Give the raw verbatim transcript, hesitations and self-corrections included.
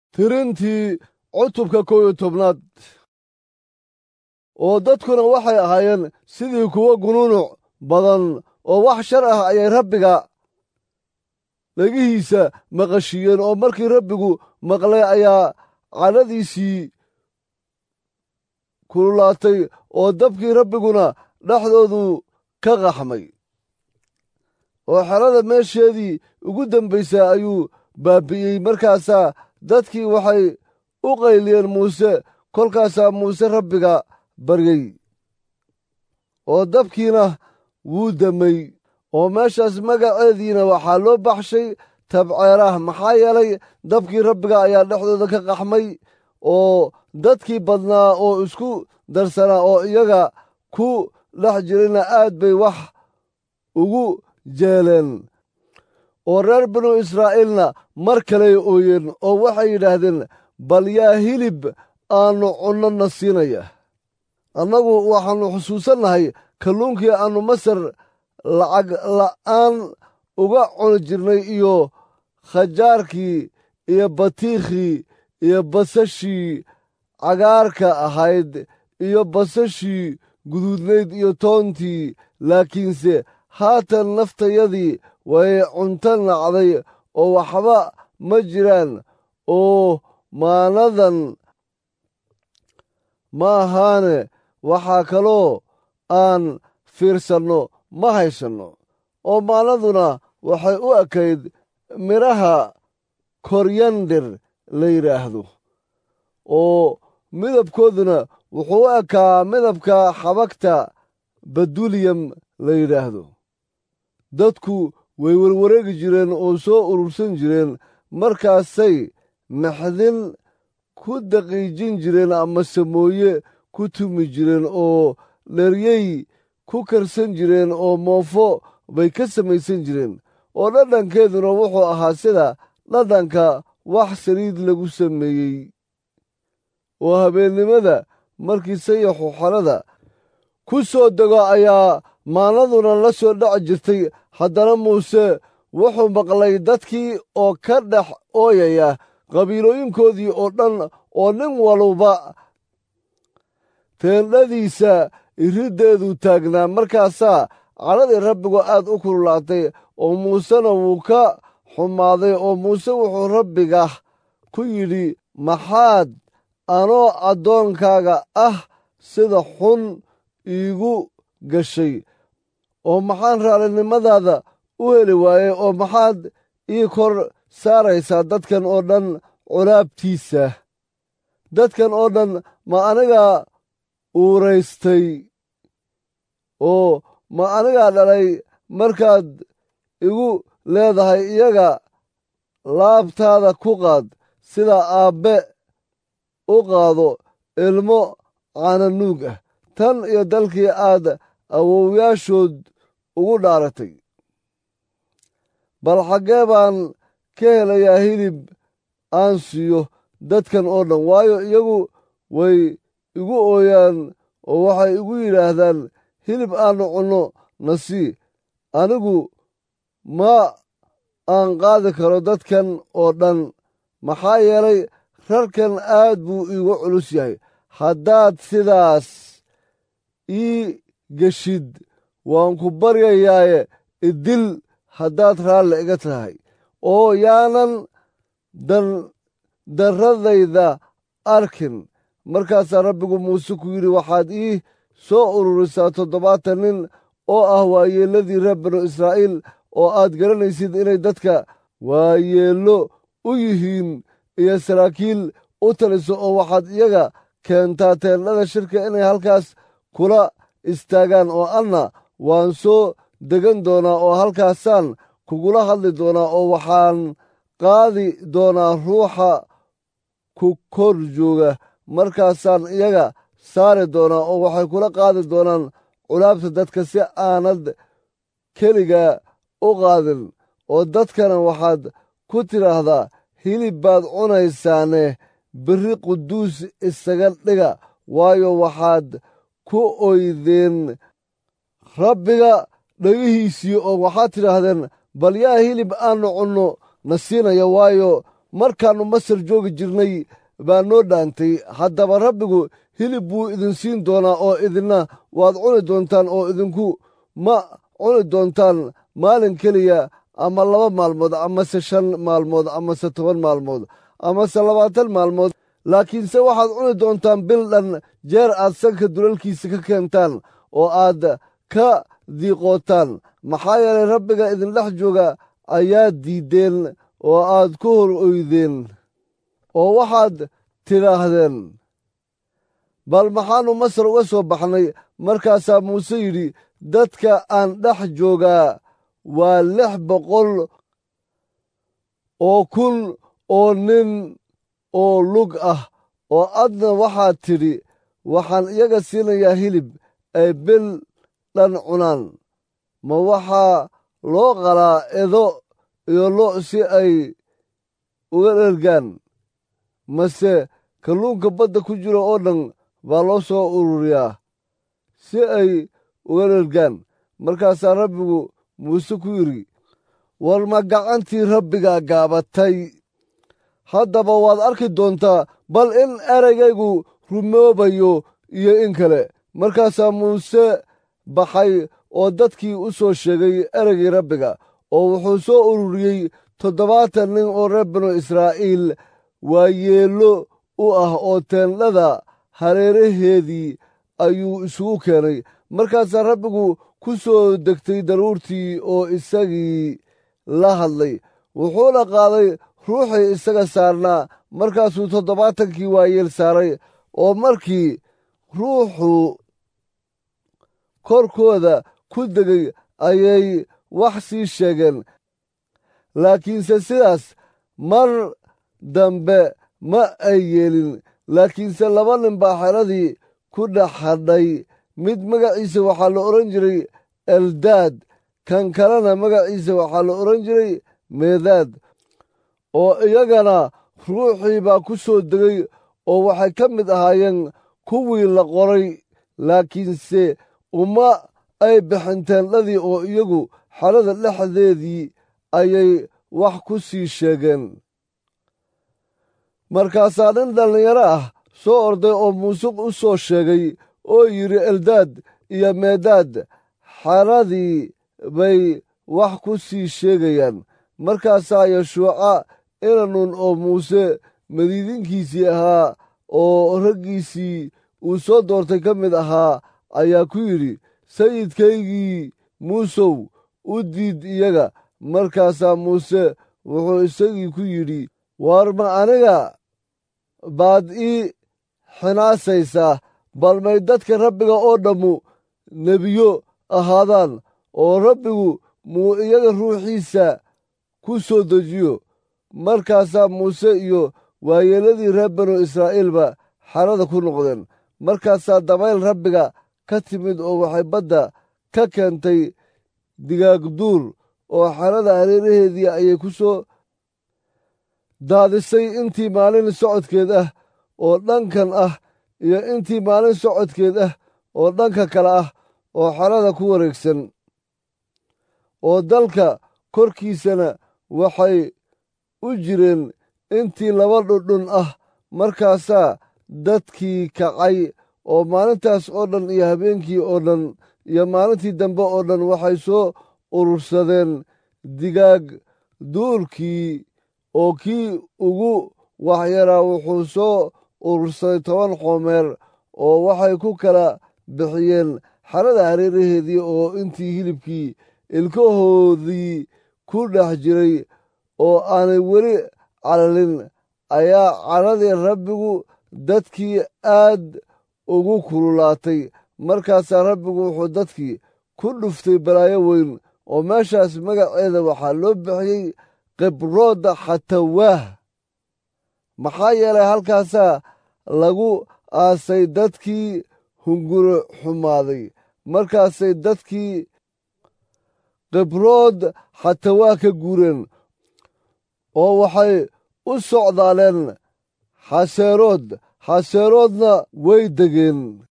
tirintii cutubka kow iyo tobnaad. oo dadkuna waxay ahaayeen sidii kuwo gunuunuc badan oo wax shar ah ayay rabbiga dhagihiisa maqashiiyeen, oo markii rabbigu maqlay ayaa cadhadiisii kululaatay oo dabkii rabbiguna dhexdoodu ka qaxmay, oo xerada meesheedii ugu dambaysay ayuu baabi'iyey. markaasaa dadkii waxay u qayliyeen muuse, kolkaasaa muuse rabbiga baryey, oo dabkiina wuu damay, oo meeshaas magaceediina waxaa loo baxshay tabceeraah, maxaa yeelay dabkii rabbiga ayaa dhexdooda ka qaxmay, oo dadkii badnaa oo isku darsanaa oo iyaga ku dhex jirayna aad bay wax ugu jeeleen. oo reer binu israa'iilna mar kaley ooyeen oo waxay yidhaahdeen, bal yaa hilib aannu cunnona siinaya? annagu waxaannu xusuusannahay kalluunkii aannu masar lacag la'aan uga cuni jirnay, iyo khajaarkii iyo batiikhii iyo basashii cagaarka ahayd iyo basashii guduudnayd iyo toontii. laakiinse haatan naftayadii way cunto nacday oo waxba ma jiraan, oo maanadan ma ahaane waxaa kaloo aan fiirsanno ma haysanno. oo maanaduna waxay u ekayd midhaha koryandir la yidhaahdo, oo midabkooduna wuxuu u ekaa midabka xabagta baduliyam la yidhaahdo. dadku way warwareegi jireen oo soo urursan jireen, markaasay maxdin ku daqiijin jireen ama samooye ku tumi jireen, oo dheryey ku karsan jireen, oo moofo bay ka samaysan jireen. oo dhadhankeeduna wuxuu ahaa sida dhadhanka wax saliid lagu sameeyey. oo habeennimada markii sayaxu xerada ku soo dego ayaa maanaduna la soo dhaci jirtay. haddana muuse wuxuu maqlay dadkii oo ka dhex ooyaya qabiilooyinkoodii oo dhan, oo nin waluba teendhadiisa iriddeedu taagnaa. markaasaa cadhadii rabbigu aad u kululaatay, oo muusena wuu ka xumaaday. oo muuse wuxuu rabbiga ku yidhi, maxaad anoo addoonkaaga ah sida xun iigu gashay? oo maxaan raallinimadaada u heli waayey? oo maxaad ii kor saaraysaa dadkan oo dhan culaabtiisa? dadkan oo dhan ma anigaa uuraystay oo ma anigaa dhalay? markaad igu leedahay iyaga laabtaada ku qaad, sida aabbe u qaado ilmo caananuug ah, tan iyo dalkii aad awowyaashood ugu dhaaratay. bal xaggee baan ka helayaa hilib aan siiyo dadkan oo dhan? waayo iyagu way igu ooyaan oo waxay igu yidhaahdaan, hilib aannu cunno na sii. anigu ma aan qaadi karo dadkan oo dhan, maxaa yeelay rarkan aad buu iigu culus yahay. haddaad sidaas ii geshid waan ku baryayaaye idil haddaad raalli iga tahay, oo yaanan dardaradayda arkin. markaasaa rabbigu muuse ku yidhi, waxaad ii soo ururisaa toddobaatan nin oo ah waayeelladii reer banu israa'iil, oo aad garanaysid inay dadka waayeello u yihiin, iyo saraakiil u taliso. oo waxaad iyaga keentaa teendhada shirka inay halkaas kula istaagaan, oo anna waan soo degan doonaa oo halkaasaan kugula hadli doonaa. oo waxaan qaadi doonaa ruuxa ku kor jooga, markaasaan iyaga saari doonaa, oo waxay kula qaadi doonaan culaabta dadka, si aanad keliga u qaadin. oo dadkana waxaad ku tidhaahdaa, hilib baad cunaysaane berri quduus isaga dhiga, waayo waxaad ku oydeen rabbiga dhagihiisii. oo waxaad tidhaahdeen, bal yaa hilib aannu cunno na siinaya? waayo markaannu masar joogi jirnay baa noo dhaantay. haddaba rabbigu hilib buu idin siin doonaa oo idinna waad cuni doontaan, oo idinku ma cuni doontaan maalin keliya ama laba maalmood amase shan maalmood amase toban maalmood amase labaatan maalmood, laakiinse waxaad cuni doontaan bil dhan jeer aad sanka dulalkiisa ka keentaan oo aad ka diiqootaan. maxaa yeelay rabbiga idindhex jooga ayaad diiddeen oo aad ku hor oydeen oo waxaad tidhaahdeen, bal maxaannu masar uga soo baxnay? markaasaa muuse yidhi, dadka aan dhex joogaa waa lix boqol oo kun oo nin oo lug ah, oo adna waxaad tidhi, waxaan iyaga siinayaa hilib ay bil dhan cunaan. ma waxaa loo qalaa edo iyo lo' si ay uga dhergaan, mase kalluunka badda ku jiro oo dhan baa loo soo ururiyaa si ay uga dhergaan? markaasaa rabbigu muuse ku yidhi, war ma gacantii rabbigaa gaabatay? haddaba waad arki doontaa bal in eraygaygu rumoobayo iyo in kale. markaasaa muuse baxay oo dadkii u soo sheegay eraygii rabbiga, oo wuxuu soo ururiyey toddobaatan nin oo reer banu israa'iil waayeello u ah, oo teendhada hareeraheedii ayuu isugu keenay. markaasaa rabbigu ku soo degtay daruurtii oo isagii la hadlay, wuxuuna qaaday ruuxii isaga saarnaa. markaasuu toddobaatankii waayeel saaray, oo markii ruuxu korkooda ku degay ayay wax sii sheegeen. laakiinse sidaas mar dambe ma ay yeelin. laakiinse laba nin baa xeradii ku dhex hadhay, mid magaciisa waxaa la odhan jiray eldaad, kan kalena magaciisa waxaa la odhan jiray meedaad, oo iyagana ruuxii baa ku soo degay, oo waxay ka mid ahaayeen kuwii la qoray. laakiinse uma ay bixin teendhadii, oo iyagu xerada dhexdeedii ayay wax ku sii sheegeen. markaasaa nin dhallinyaro ah soo orday oo muuse u soo sheegay oo yidhi, eldaad iyo meedaad xeradii bay wax ku sii sheegayaan. markaasaa yeshuuca inanuun oo muuse madiidinkiisii ahaa oo raggiisii uu soo doortay ka mid ahaa ayaa ku yidhi, sayidkaygii muusow, u diid iyaga. markaasaa muuse wuxuu isagii ku yidhi, war ma aniga baad ii xinaasaysaa? bal may dadka rabbiga oo dhammu nebiyo ahaadaan, oo rabbigu muu iyaga ruuxiisa ku soo dejiyo? markaasaa muuse iyo waayeelladii reer banu israa'iilba xerada ku noqdeen. markaasaa dabayl rabbiga ka timid oo waxay badda ka keentay digaagduur, oo xerada hareeraheedii ayay ku soo daadisay intii maalin socodkeed ah oo dhankan ah, iyo intii maalin socodkeed ah oo dhanka kale ah, oo xerada ku wareegsan. oo dalka korkiisana waxay u jireen intii laba dhudhun ah. markaasaa dadkii kacay, oo maalintaas oo dhan iyo habeenkii oo dhan iyo maalintii dambe oo dhan waxay soo urursadeen digaag duurkii, oo kii ugu waxyaraa wuxuu soo urursaday toban xoomeer, oo waxay ku kala bixiyeen xerada hareeraheedii. oo intii hilibkii ilkahoodii ku dhex jiray oo aanay weli calalin ayaa caradii rabbigu dadkii aad ugu kululaatay. markaasaa rabbigu wuxuu dadkii ku dhuftay balaayo weyn, oo meeshaas magaceeda waxaa loo bixiyey khibrooda xatawaah, maxaa yeelay halkaasaa lagu aasay dadkii hunguro xumaaday. markaasay dadkii khibrood xatawaah ka guureen, oo waxay u socdaaleen xaseerood. xaseeroodna way degeen.